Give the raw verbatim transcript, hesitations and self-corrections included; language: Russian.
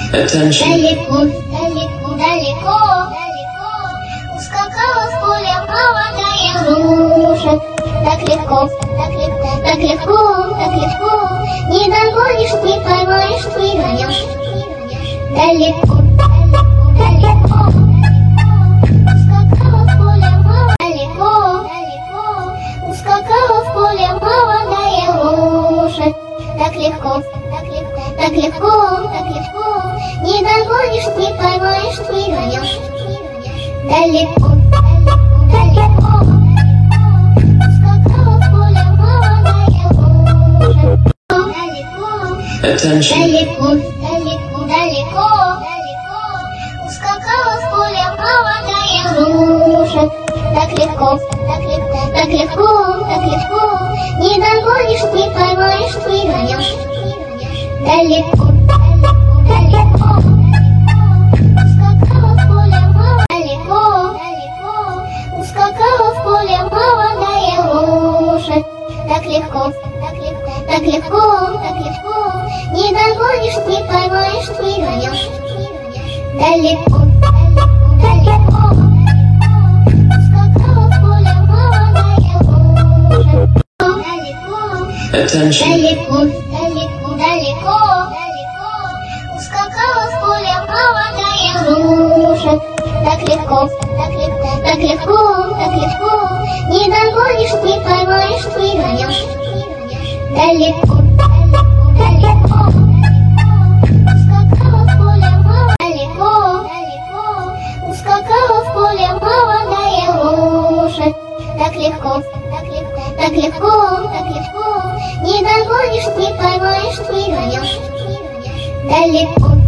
Attention. Далеко, далеко, далеко, далеко ускакала в поле молодая груша. Так легко, так легко, так легко, так легко, не догонишь, не поймаешь, не гонешь. Далеко, далеко, далеко, ускакала в поле молодая, далеко, далеко ускакала в поле молодая груша. Так легко, так легко, так легко, так легко, не догонишь, не поймаешь, не гонешь. Далеко, далеко, далеко ускакала в поле молодая груша. Далеко, Attention. далеко, далеко, далеко, далеко ускакала в поле молодая груша. Так легко, так легко, так легко, так легко, не догонишь, не поймаешь, не гонешь. Далеко, далеко, далеко, ускакала в поле молодая, далеко, далеко ускакала в поле молодая груша. Так легко, так легко, так легко, так легко, не догонишь, не поймаешь, не гонешь. Далеко, далеко, далеко ускакала в поле молодая груша. Attention. Далеко, далеко, далеко, далеко ускакала в поле молодая груша. Так легко, так легко, так легко, так легко, не догонишь, не поймаешь, не гонешь. Далеко, далеко, далеко, ускакала в поле молодая, далеко, далеко ускакала в поле молодая груша. Так легко, так легко, так легко, так легко, не догонишь, не поймаешь, не гонешь. Далеко.